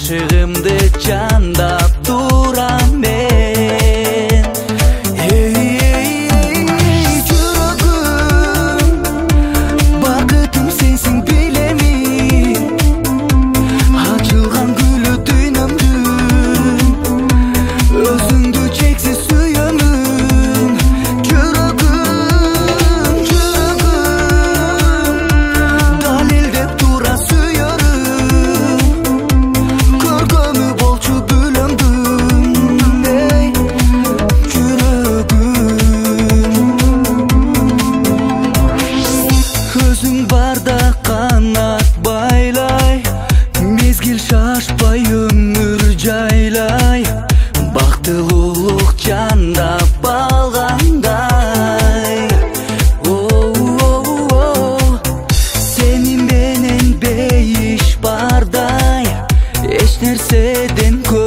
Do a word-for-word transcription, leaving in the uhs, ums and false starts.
ашыгымды чандап турам мен. Эй, эй, эй, жүрөгүм, бакытым сенсиң билемин. Ачылган гүлү дүйнөмдүн, өзүңдү чексиз сүйөмүн. Жүрөгүм, жүрөгүм, далилдеп тура сүйөрүм. Көргөмү болчу бүлөмдүм, эй, жүрөгүм. Өзүң барда канат байлай, мезгил шашпай өмүр жайлай. Бактылуулук чандап алгандай. О-о-о, сени менен бейиш бардай, эч нерседен